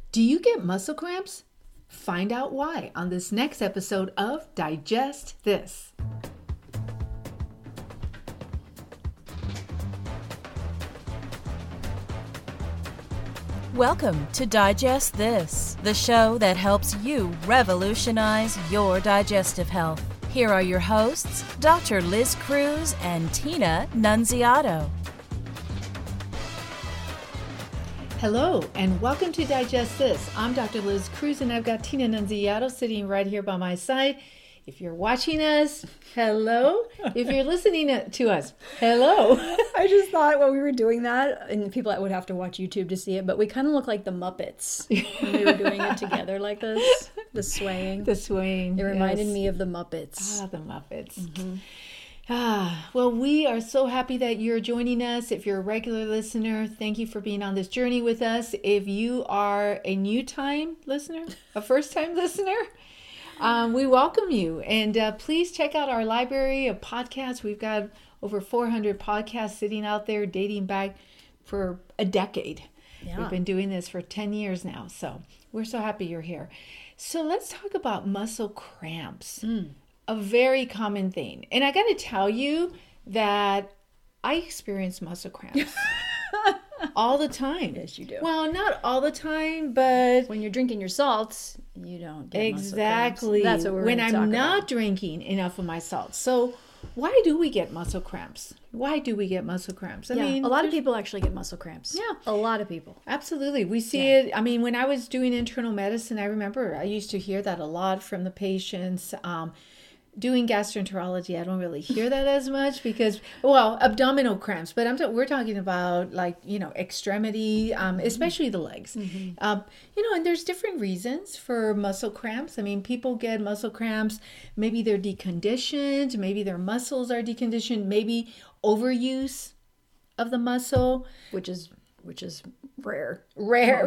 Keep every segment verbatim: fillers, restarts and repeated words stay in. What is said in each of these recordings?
Do you get muscle cramps? Find out why on this next episode of Digest This. Welcome to Digest This, the show that helps you revolutionize your digestive health. Here are your hosts, Doctor Liz Cruz and Tina Nunziato. Hello, and welcome to Digest This. I'm Doctor Liz Cruz, and I've got Tina Nunziato sitting right here by my side. If you're watching us, hello. If you're listening to us, hello. I just thought while we were doing that, and people that would have to watch YouTube to see it, but we kind of look like the Muppets when we were doing it together like this, the swaying. The swaying. It reminded yes. me of the Muppets. Ah, the Muppets. Mm-hmm. Ah, well, we are so happy that you're joining us. If you're a regular listener, thank you for being on this journey with us. If you are a new time listener, a first time listener, um, we welcome you. And uh, please check out our library of podcasts. We've got over four hundred podcasts sitting out there dating back for a decade. Yeah. We've been doing this for ten years now. So we're so happy you're here. So let's talk about muscle cramps. Mm. A very common thing. And I got to tell you that I experience muscle cramps all the time. Yes, you do. Well, not all the time, but when you're drinking your salts, you don't get exactly. muscle cramps. That's what we're when I'm talk not about. drinking enough of my salts. So why do we get muscle cramps? Why do we get muscle cramps? I yeah, mean, a lot of people actually get muscle cramps. Yeah. A lot of people. Absolutely. We see Yeah. it. I mean, when I was doing internal medicine, I remember I used to hear that a lot from the patients. Um, Doing gastroenterology, I don't really hear that as much because, well, abdominal cramps, but I'm ta- we're talking about like, you know, extremity, um, especially the legs. Mm-hmm. Um, you know, and there's different reasons for muscle cramps. I mean, people get muscle cramps. Maybe they're deconditioned. Maybe their muscles are deconditioned. Maybe overuse of the muscle. Which is, which is rare. Rare.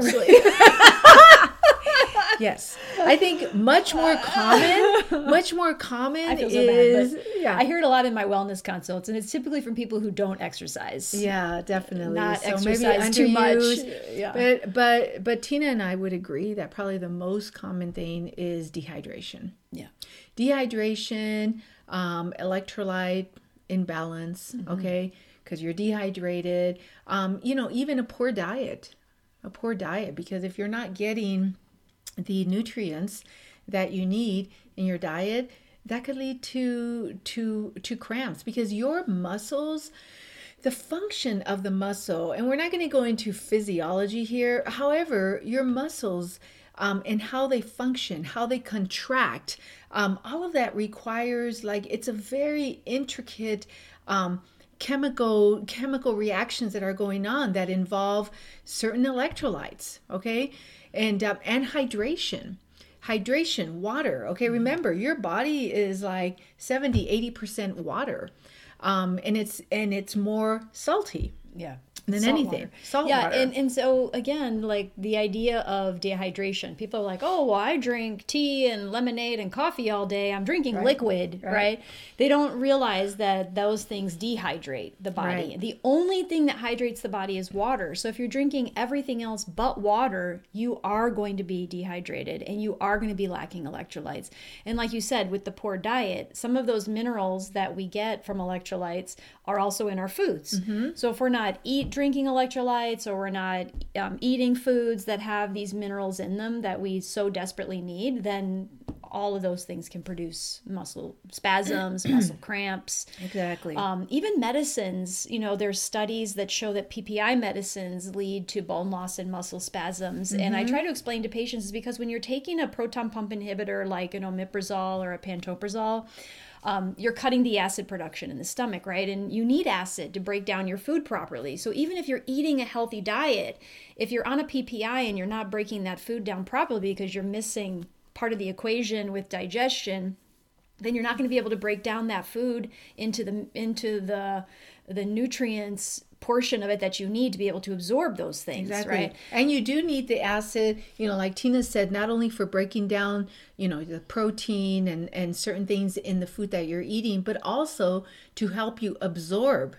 Yes, I think much more common, much more common I feel so is, bad, yeah. I hear it a lot in my wellness consults, and it's typically from people who don't exercise. Yeah, definitely. Not so exercise too much. underused. Yeah. But, but, but Tina and I would agree that probably the most common thing is dehydration. Yeah. Dehydration, um, electrolyte imbalance, mm-hmm. okay, because you're dehydrated. Um, you know, even a poor diet, a poor diet, because if you're not getting the nutrients that you need in your diet, that could lead to to to cramps, because your muscles, the function of the muscle, and we're not going to go into physiology here, however, your muscles um, and how they function, how they contract, um, all of that requires, like, it's a very intricate um, chemical chemical reactions that are going on that involve certain electrolytes, okay? And um, and hydration, hydration, water. Okay, remember your body is like seventy, eighty percent water, um, and it's and it's more salty. Yeah. Than Salt anything. Water. Salt yeah, water. and, and so again, like the idea of dehydration, people are like, oh, well, I drink tea and lemonade and coffee all day. I'm drinking Right. liquid, Right. right. They don't realize that those things dehydrate the body. Right. The only thing that hydrates the body is water. So if you're drinking everything else but water, you are going to be dehydrated and you are going to be lacking electrolytes. And like you said, with the poor diet, some of those minerals that we get from electrolytes are also in our foods. Mm-hmm. So if we're not eat drinking electrolytes, or we're not um, eating foods that have these minerals in them that we so desperately need, then all of those things can produce muscle spasms, muscle cramps. Exactly. Um, even medicines, you know, there's studies that show that P P I medicines lead to bone loss and muscle spasms. Mm-hmm. And I try to explain to patients is because when you're taking a proton pump inhibitor like an omeprazole or a pantoprazole, Um, you're cutting the acid production in the stomach, right? And you need acid to break down your food properly. So even if you're eating a healthy diet, if you're on a P P I and you're not breaking that food down properly because you're missing part of the equation with digestion, then you're not going to be able to break down that food into the into the the nutrients portion of it that you need to be able to absorb those things, exactly. right? And you do need the acid, you know, like Tina said, not only for breaking down, you know, the protein and, and certain things in the food that you're eating, but also to help you absorb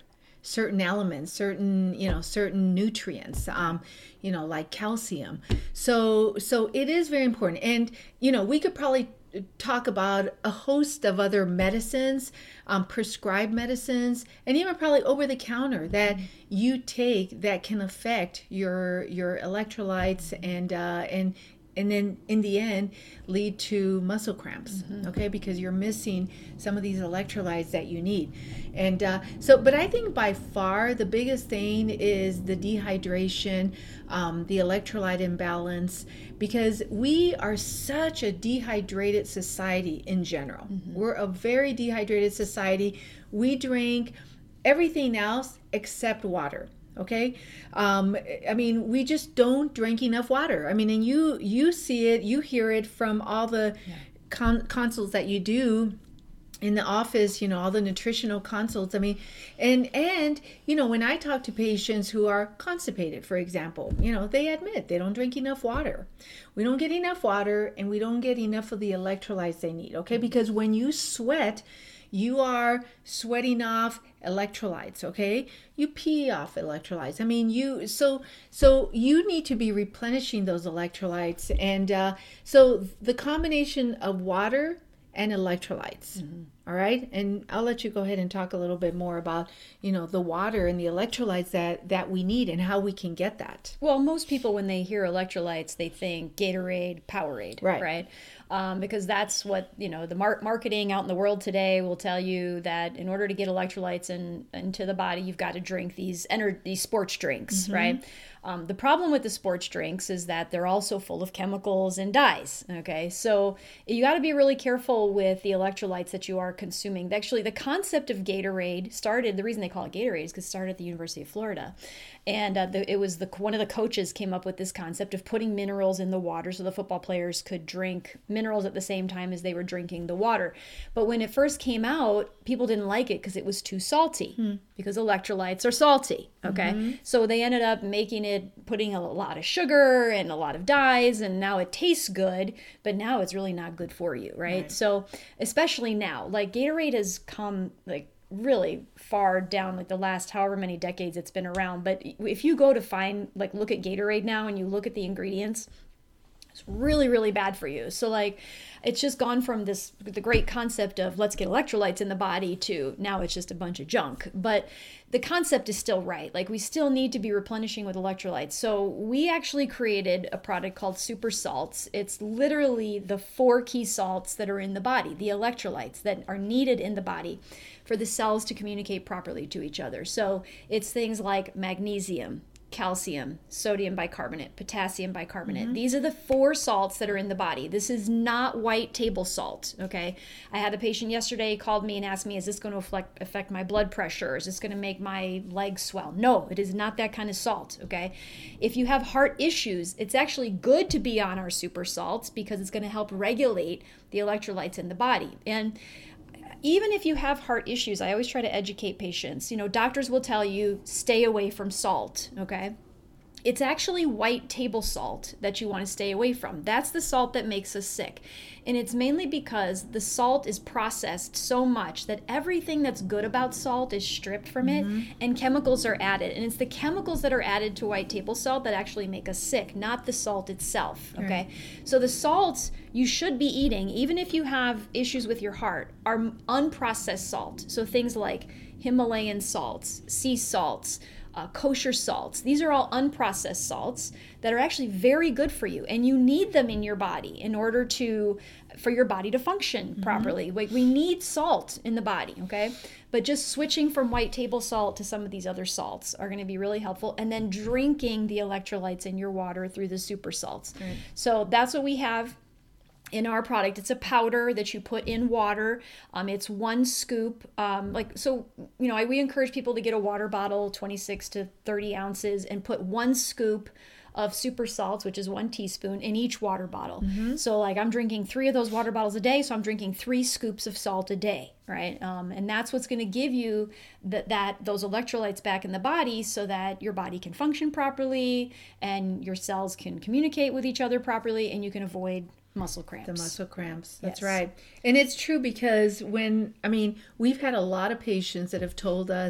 certain elements, certain, you know, certain nutrients, um, you know, like calcium. So, so it is very important. And, you know, we could probably talk about a host of other medicines, um, prescribed medicines, and even probably over the counter that you take that can affect your your electrolytes and uh, and and then in the end lead to muscle cramps. Mm-hmm. Okay, because you're missing some of these electrolytes that you need. And uh, so, but I think by far the biggest thing is the dehydration, um, the electrolyte imbalance, because we are such a dehydrated society in general. Mm-hmm. We're a very dehydrated society. We drink everything else except water. Okay. Um, I mean, we just don't drink enough water. I mean, and you, you see it, you hear it from all the yeah. con- consults that you do in the office, you know, all the nutritional consults. I mean, and, and, you know, when I talk to patients who are constipated, for example, you know, they admit they don't drink enough water. We don't get enough water and we don't get enough of the electrolytes they need. Okay. Because when you sweat, you are sweating off electrolytes, okay? You pee off electrolytes. I mean, you so so you need to be replenishing those electrolytes, and uh, so the combination of water and electrolytes. Mm-hmm. All right, and I'll let you go ahead and talk a little bit more about, you know, the water and the electrolytes that that we need and how we can get that. Well, most people when they hear electrolytes, they think Gatorade, Powerade, right? Right. Um, because that's what, you know, the mar- marketing out in the world today will tell you that in order to get electrolytes in, into the body, you've got to drink these ener- these sports drinks, mm-hmm. right? Um, the problem with the sports drinks is that they're also full of chemicals and dyes, okay? So you got to be really careful with the electrolytes that you are consuming. Actually, the concept of Gatorade started, the reason they call it Gatorade is because it started at the University of Florida. And uh, the, it was the one of the coaches came up with this concept of putting minerals in the water so the football players could drink minerals at the same time as they were drinking the water. But when it first came out, people didn't like it because it was too salty, hmm. because electrolytes are salty, okay? Mm-hmm. So they ended up making it, putting a lot of sugar and a lot of dyes, and now it tastes good, but now it's really not good for you, right? right. So especially now, like Gatorade has come like really far down, like the last however many decades it's been around. But if you go to find, like look at Gatorade now and you look at the ingredients, it's really, really bad for you. So like, it's just gone from this, the great concept of let's get electrolytes in the body to now it's just a bunch of junk. But the concept is still right. Like we still need to be replenishing with electrolytes. So we actually created a product called Super Salts. It's literally the four key salts that are in the body, the electrolytes that are needed in the body for the cells to communicate properly to each other. So it's things like magnesium, calcium, sodium bicarbonate, potassium bicarbonate. Mm-hmm. These are the four salts that are in the body. This is not white table salt, okay? I had a patient yesterday called me and asked me, is this going to affect, affect my blood pressure? Is this going to make my legs swell? No, it is not that kind of salt, okay? If you have heart issues, it's actually good to be on our super salts because it's going to help regulate the electrolytes in the body. And even if you have heart issues, I always try to educate patients. You know, doctors will tell you, stay away from salt, okay? It's actually white table salt that you want to stay away from. That's the salt that makes us sick. And it's mainly because the salt is processed so much that everything that's good about salt is stripped from mm-hmm. it and chemicals are added. And it's the chemicals that are added to white table salt that actually make us sick, not the salt itself, okay? Right. So the salts you should be eating, even if you have issues with your heart, are unprocessed salt. So things like Himalayan salts, sea salts, Uh, kosher salts. These are all unprocessed salts that are actually very good for you, and you need them in your body in order to, for your body to function mm-hmm. properly. Like we need salt in the body, okay? But just switching from white table salt to some of these other salts are going to be really helpful, and then drinking the electrolytes in your water through the super salts. Right. So that's what we have in our product. It's a powder that you put in water. Um, it's one scoop. Um, like so, you know, I, we encourage people to get a water bottle, twenty-six to thirty ounces, and put one scoop of super salts, which is one teaspoon, in each water bottle. Mm-hmm. So like I'm drinking three of those water bottles a day, so I'm drinking three scoops of salt a day, right? Um, and that's what's going to give you that that those electrolytes back in the body so that your body can function properly and your cells can communicate with each other properly, and you can avoid muscle cramps. The muscle cramps. That's yes. right. And it's true because when, I mean, we've had a lot of patients that have told us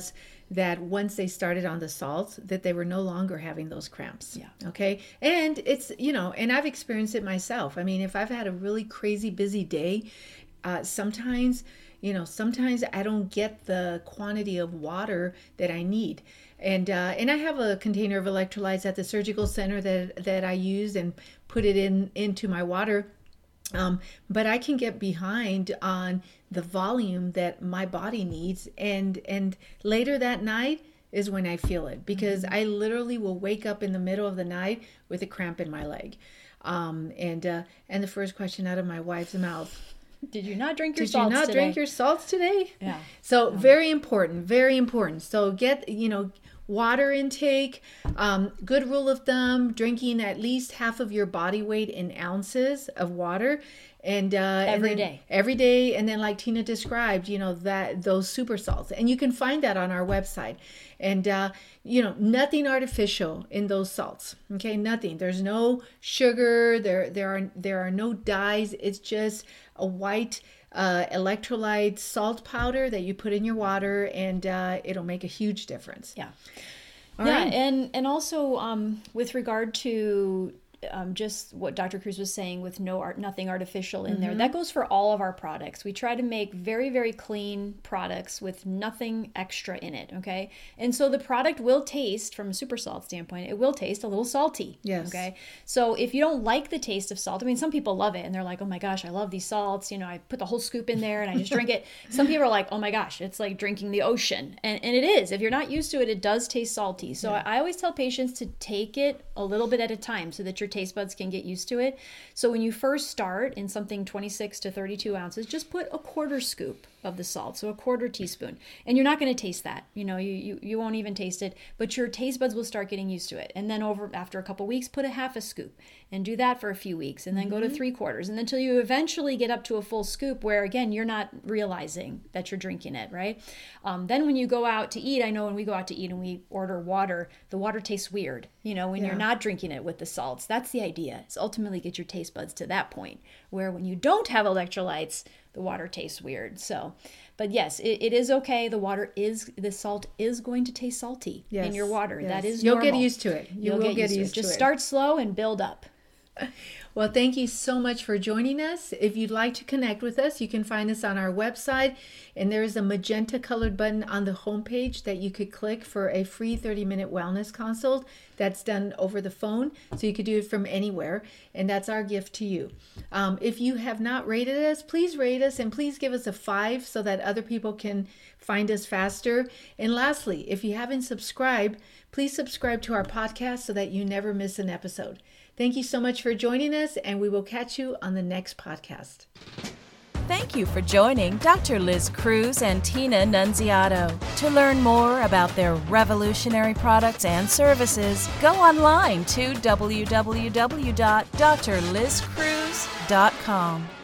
that once they started on the salts, that they were no longer having those cramps. Yeah. Okay. And it's, you know, and I've experienced it myself. I mean, if I've had a really crazy busy day, uh, sometimes, you know, sometimes I don't get the quantity of water that I need. And uh, and I have a container of electrolytes at the surgical center that that I use and put it in into my water. Um, but I can get behind on the volume that my body needs. And and later that night is when I feel it, because mm-hmm. I literally will wake up in the middle of the night with a cramp in my leg. Um, and uh, and the first question out of my wife's mouth, did you not drink your Did salts you not today? drink your salts today? Yeah. So yeah. very important, very important. So get, you know, water intake, um, good rule of thumb, drinking at least half of your body weight in ounces of water. And uh, every and then, day, every day, and then like Tina described, you know, that those super salts, and you can find that on our website. And uh, you know, nothing artificial in those salts. Okay, nothing. There's no sugar. There, there are there are no dyes. It's just a white uh, electrolyte salt powder that you put in your water, and uh, it'll make a huge difference. Yeah, All yeah, right. and and also um, with regard to. Um, just what Doctor Cruz was saying with no art, nothing artificial in mm-hmm. there. That goes for all of our products. We try to make very, very clean products with nothing extra in it. Okay. And so the product will taste, from a super salt standpoint, it will taste a little salty. Yes. Okay. So if you don't like the taste of salt, I mean, some people love it and they're like, oh my gosh, I love these salts. You know, I put the whole scoop in there and I just drink it. Some people are like, oh my gosh, it's like drinking the ocean. And, and it is. If you're not used to it, it does taste salty. So yeah. I, I always tell patients to take it a little bit at a time so that your taste buds can get used to it. So when you first start in something twenty-six to thirty-two ounces, just put a quarter scoop of the salt, so a quarter teaspoon. And you're not going to taste that. You know, you, you you won't even taste it, but your taste buds will start getting used to it. And then over after a couple weeks, put a half a scoop and do that for a few weeks, and then mm-hmm. go to three quarters, and until you eventually get up to a full scoop where, again, you're not realizing that you're drinking it, right? Um, then when you go out to eat, I know when we go out to eat and we order water, the water tastes weird, you know, when yeah. you're not drinking it with the salts. That's the idea, is ultimately get your taste buds to that point where when you don't have electrolytes, the water tastes weird. So, but yes, it, it is okay. The water is, the salt is going to taste salty yes. in your water. Yes. That is You'll normal. get used to it. You You'll will get, get used, used to it. to Just it. start slow and build up. Well, thank you so much for joining us. If you'd like to connect with us, you can find us on our website, and there is a magenta colored button on the homepage that you could click for a free thirty minute wellness consult that's done over the phone. So you could do it from anywhere, and that's our gift to you. Um, if you have not rated us, please rate us, and please give us a five so that other people can find us faster. And lastly, if you haven't subscribed, please subscribe to our podcast so that you never miss an episode. Thank you so much for joining us, and we will catch you on the next podcast. Thank you for joining Doctor Liz Cruz and Tina Nunziato. To learn more about their revolutionary products and services, go online to w w w dot d r liz cruz dot com.